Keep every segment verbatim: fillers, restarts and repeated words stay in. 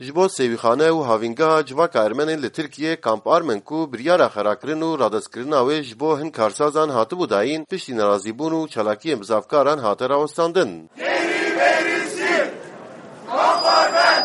Ji bo sêwîxane û havîngeha civaka Ermenên li Tirkiyê Kamp Armen ku biryara xerakirin û radestkirina wê ji bo hin karsazan hatibû dayîn, piştî nerazîbûn û çalakiyên bizavkaran hate rawestandin. Geri verilsin! Kamp Armen!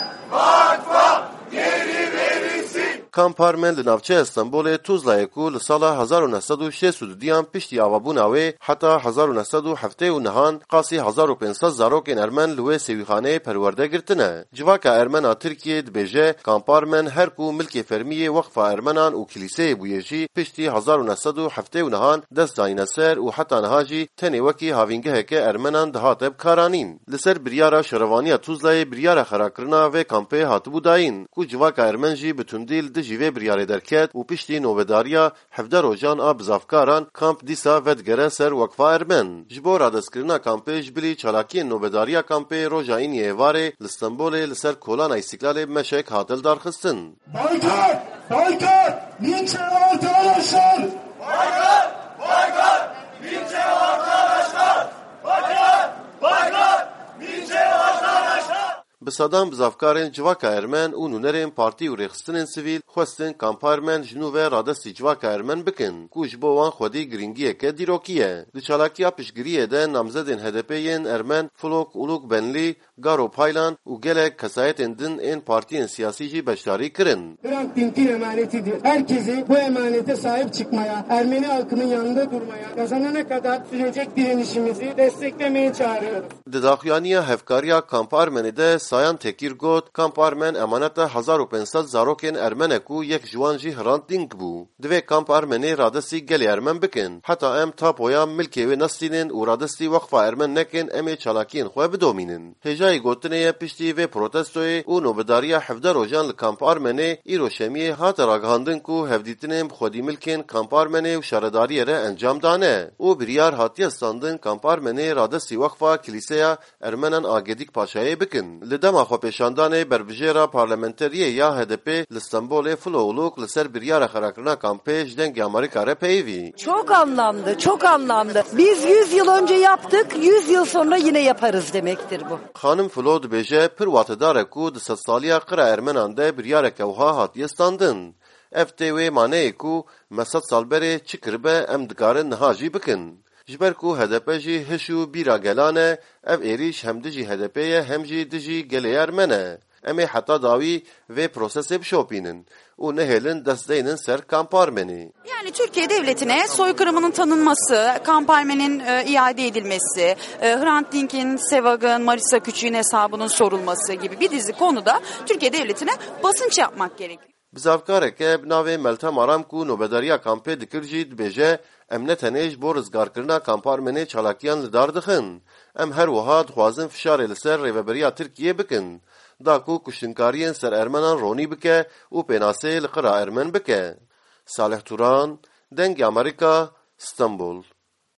Vakfa! Geri verilsin! Kamp Armen li navçeya Stenbolê Tuzlayê ku li sala hezar û neh sed û şêst û duyan piştî avabûna wê heta hezar û neh sed û heftê û nihan qasî hezar û pênc sed zarokên Ermen li wê sêwîxaneyê perwerde girtine. Civaka Ermena Tirkiyê dibêje Kamp Armen her ku milkê fermiyê Weqfa Ermenan û kilîseyê bûye jî piştî hezar û neh sed û heftê û nihan dest dayîne ser û heta niha jî tenê wekî havîngeheke Ermenan dihate bikaranîn. Li ser biryara şerevaniya Tuzlayê biryara xerakirina vê kampê hatibû dayîn ku civaka Ermen jî bi tundî li dijî vê biryarê derket û piştî nobedariya hevdeh rojan a bizavkaran kamp dîsa vedgere ser Weqfa Ermen. Ji bo radestkirina kampê ji bilî çalakiyên nobedariya kampê roja îniyê êvarê li Stenbolê li ser kolana İstiklalê meşek hatil darxistin. Boykot! Boykot! Linçe arkadaşlar! Boykot! Boykot! Linçe arkadaşlar! Boykot! Boykot! Linçe arkadaşlar! Bi sedan bizavkarên civaka Ermen û nûnerên partî û rêxistinên sivîl xwestin Kamp Armen ji nû ve radestî civaka Ermen bikin ku ji bo wan xwedî giringiyeke dîrokî ye. Di çalakiya piştgiriyê de namzedên H D P'yên Ermen Fulok Uluk Benlî, Garo Paylan û gelek kesayetên din ên partiyên siyasî jî beşdarî kirin. Hrant Dink'in emanetidir. Herkesi bu emanete sahip çıkmaya, Ermeni halkının yanında durmaya, kazanana kadar sürecek direnişimizi desteklemeye çağırıyoruz. Di daxuyaniya hevkariya Kamp Armenê de Sayan Tekîr got, Kamp Armen emaneta hezar û pênc sed zarokên Ermen ku yek ji wan jî Hrant Dink bû. Divê Kamp Armenê radestî gelê Ermen bikin. Heta em tapoya milkê wê nestînin û radestî Weqfa Ermen nekin em ê çalakiyên xwe bidomînin. Hêjayê gotinê ye piştî vê protestoyê û nobedariya hevdeh rojan li Kamp Armenê îro şemiyê hate ragihandin ku hevdîtinên bi xwedî milkên Kamp Armenê û şaredariyê re encam dane û biryar hatiye standin Kamp Armenê radestî Weqfa Kilîseya Ermenan Agedik Paşayê bikin. Li dema xwepêşandanê berbijêra parlamenteriyê ya H D P li Stenbolê Fulok li ser biryara xerakirina kampê ji dengê Amerîka re peyivî. Çok anlamlı, çok anlamlı. Biz yüz yıl önce yaptık, yüz yıl sonra yine yaparız demektir bu. Xanim Fulo dibêje pir watedar e ku di sedsaliya qira Ermenan de biryareke wiha hatiye standin. Ev tê wê maneyê ku me sed sal berê çi kiribe em dikarin niha jî bikin. Ji ber ku H D P jî hiş û bîra gelan e, ev êriş hem dijî H D P ye hem jî dijî gelê Ermen e. Em ê heta dawî vê prosesê bişopînin û nehêlin destdeynin ser Kamp Armenî. Yani Türkiye Devleti'ne soykırımının tanınması, Kamp Armen'in e, iade edilmesi, e, Hrant Dink'in, Sevag'ın, Marisa Küçük'ün hesabının sorulması gibi bir dizi konuda Türkiye Devleti'ne basınç yapmak gerekiyor. Bizavkareke bi navê Meltem Aram ku nobedariya kampê dikir jî dibêje em ne tenê ji bo rizgarkirina Kamp Armenê çalakiyan li dar dixin. Em her wiha dixwazin fişarê li ser rêveberiya Tirkiyê bikin. Da ku kuştinkariyên ser Ermenan ronî bike û pênaseyê li qira Ermen bike. Salih Turan, Dengê Amerîka, Stenbol.